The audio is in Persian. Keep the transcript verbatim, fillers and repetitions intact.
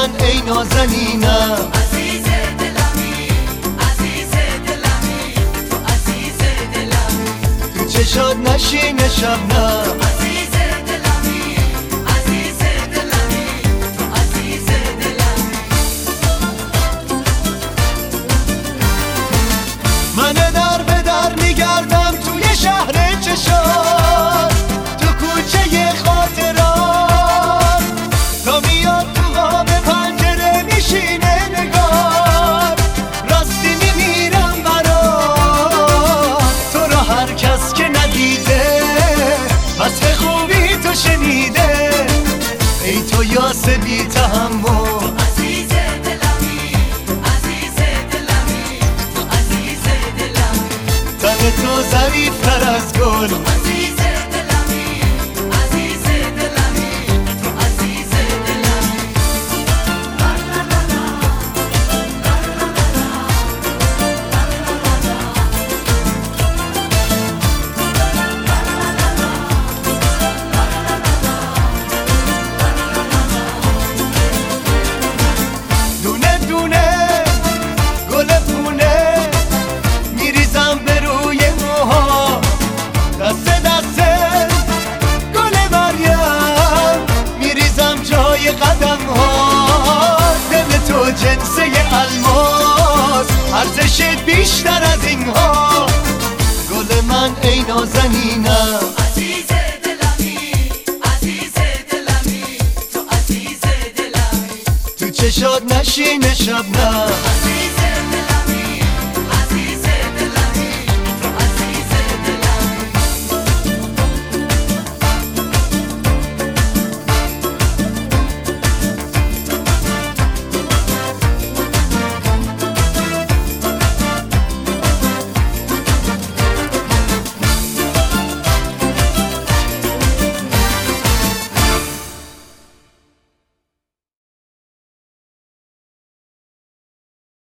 من ای نازنینم، عزیز دلمی، عزیز دلمی، تو عزیز دلمی، تو چشات نشینه شبنم، عزیز دلمی، عزیز دلمی، تو عزیز دلمی. من در به در میگردم توی شهر چشات، تو کوچه خاطرات، تا میاد تو قاب پنجره میشینه نگار، راستی میمیرم برات، تو رو هر کس که ندیده وصف خوبی تو شنیده، ای تو یاس بی تحمل، عزیز دلمی، عزیز دلمی، تو عزیز دلمی، تن تو ظریفتر از گل، عزیز دلمی، عزیز دلمی، تو عزیز دلمی. دونه دونه گل پونه میریزم به روی موها، دست دست گل مریم میریزم جای قدم ها، دل تو جنسه الماس ارزشت بیشتر از این ها، گل من ای نازنینم، عزیز دلمی، عزیز دلمی، تو عزیز دلمی، تو چشات نشینه شبنم. عزیز